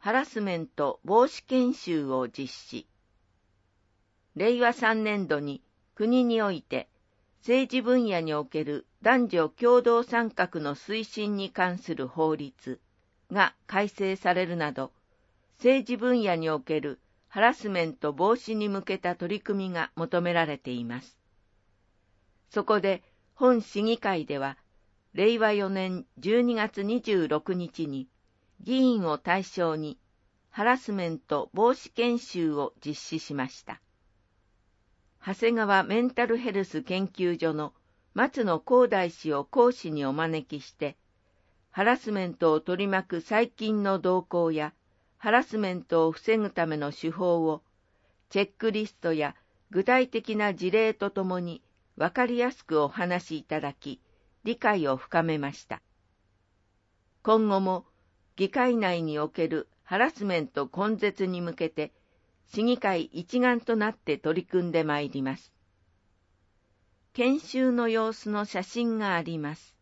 ハラスメント防止研修を実施。令和3年度に国において政治分野における男女共同参画の推進に関する法律が改正されるなど、政治分野におけるハラスメント防止に向けた取り組みが求められています。そこで本市議会では、令和4年12月26日に議員を対象にハラスメント防止研修を実施しました。長谷川メンタルヘルス研究所の松野光大氏を講師にお招きして、ハラスメントを取り巻く最近の動向や、ハラスメントを防ぐための手法を、チェックリストや具体的な事例とともに分かりやすくお話しいただき、理解を深めました。今後も、議会内におけるハラスメント根絶に向けて、市議会一丸となって取り組んでまいります。研修の様子の写真があります。